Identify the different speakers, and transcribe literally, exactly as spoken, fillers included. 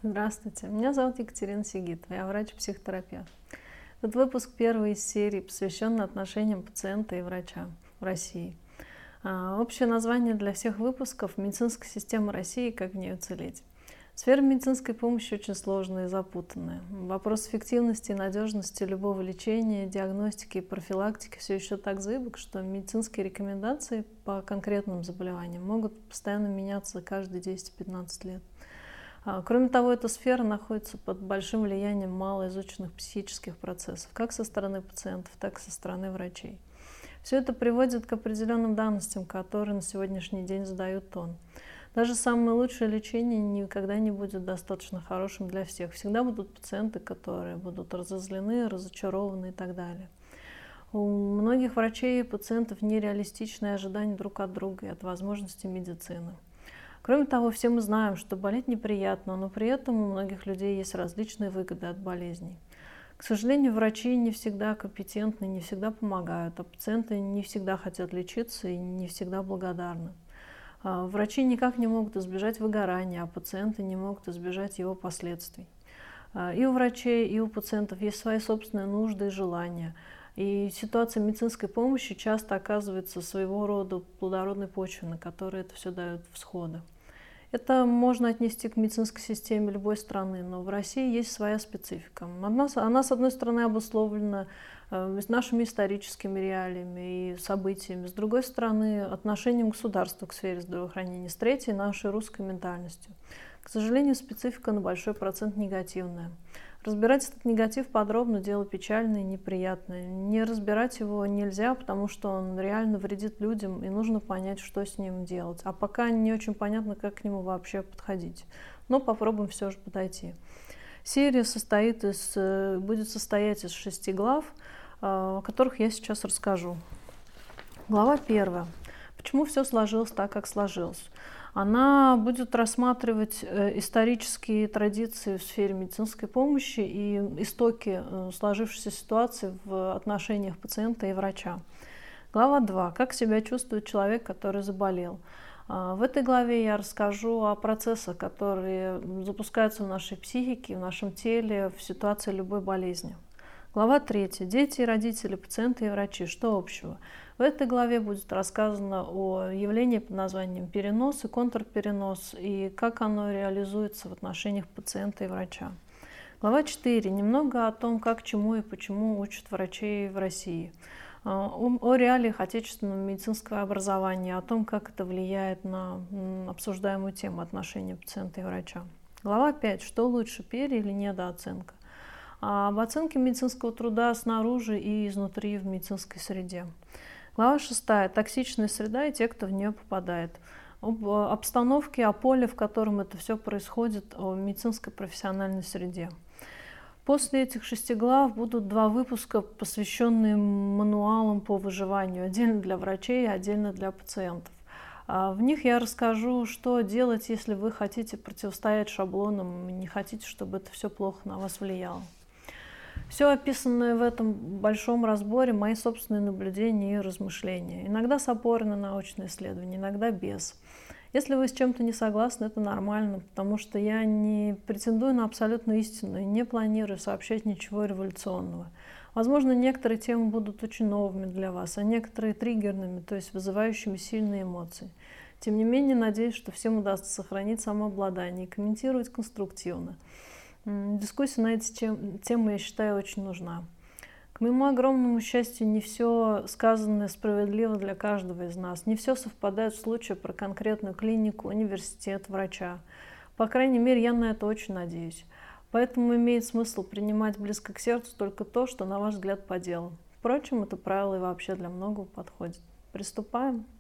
Speaker 1: Здравствуйте, меня зовут Екатерина Сигитова, я врач-психотерапевт. Этот выпуск первый из серии, посвященный отношениям пациента и врача в России. А, Общее название для всех выпусков — «Медицинская система России. Как в ней уцелеть». Сфера медицинской помощи очень сложная и запутанная. Вопрос эффективности и надежности любого лечения, диагностики и профилактики все еще так зыбок, что медицинские рекомендации по конкретным заболеваниям могут постоянно меняться каждые десять-пятнадцать лет. Кроме того, эта сфера находится под большим влиянием малоизученных психических процессов, как со стороны пациентов, так и со стороны врачей. Все это приводит к определенным данностям, которые на сегодняшний день задают тон. Даже самое лучшее лечение никогда не будет достаточно хорошим для всех. Всегда будут пациенты, которые будут разозлены, разочарованы и так далее. У многих врачей и пациентов нереалистичные ожидания друг от друга и от возможностей медицины. Кроме того, все мы знаем, что болеть неприятно, но при этом у многих людей есть различные выгоды от болезней. К сожалению, врачи не всегда компетентны, не всегда помогают, а пациенты не всегда хотят лечиться и не всегда благодарны. Врачи никак не могут избежать выгорания, а пациенты не могут избежать его последствий. И у врачей, и у пациентов есть свои собственные нужды и желания. И ситуация медицинской помощи часто оказывается своего рода плодородной почвой, на которой это все дает всходы. Это можно отнести к медицинской системе любой страны, но в России есть своя специфика. Она, она с одной стороны, обусловлена э, нашими историческими реалиями и событиями, с другой стороны, отношением государства к сфере здравоохранения, с третьей, нашей русской ментальностью. К сожалению, специфика на большой процент негативная. Разбирать этот негатив подробно — дело печальное и неприятное. Не разбирать его нельзя, потому что он реально вредит людям, и нужно понять, что с ним делать. А пока не очень понятно, как к нему вообще подходить. Но попробуем все же подойти. Серия состоит из, будет состоять из шести глав, о которых я сейчас расскажу. Глава первая. Почему все сложилось так, как сложилось? Она будет рассматривать исторические традиции в сфере медицинской помощи и истоки сложившейся ситуации в отношениях пациента и врача. Глава два. Как себя чувствует человек, который заболел. В этой главе я расскажу о процессах, которые запускаются в нашей психике, в нашем теле в ситуации любой болезни. Глава третья. Дети и родители, пациенты и врачи. Что общего? В этой главе будет рассказано о явлении под названием перенос и контрперенос, и как оно реализуется в отношениях пациента и врача. Глава четыре. Немного о том, как, чему и почему учат врачей в России. О, о реалиях отечественного медицинского образования, о том, как это влияет на обсуждаемую тему отношения пациента и врача. Глава пять. Что лучше, пере- или недооценка? Об оценке медицинского труда снаружи и изнутри в медицинской среде. Глава шестая. Токсичная среда и те, кто в нее попадает. Об обстановке, о поле, в котором это все происходит, о медицинской профессиональной среде. После этих шести глав будут два выпуска, посвященные мануалам по выживанию, отдельно для врачей и отдельно для пациентов. В них я расскажу, что делать, если вы хотите противостоять шаблонам и не хотите, чтобы это все плохо на вас влияло. Все описанное в этом большом разборе — мои собственные наблюдения и размышления. Иногда с опорой на научные исследования, иногда без. Если вы с чем-то не согласны, это нормально, потому что я не претендую на абсолютную истину и не планирую сообщать ничего революционного. Возможно, некоторые темы будут очень новыми для вас, а некоторые триггерными, то есть вызывающими сильные эмоции. Тем не менее, надеюсь, что всем удастся сохранить самообладание и комментировать конструктивно. Дискуссия на эти темы, я считаю, очень нужна. К моему огромному счастью, не все сказанное справедливо для каждого из нас. Не все совпадает в случае про конкретную клинику, университет, врача. По крайней мере, я на это очень надеюсь. Поэтому имеет смысл принимать близко к сердцу только то, что, на ваш взгляд, по делу. Впрочем, это правило и вообще для многого подходит. Приступаем.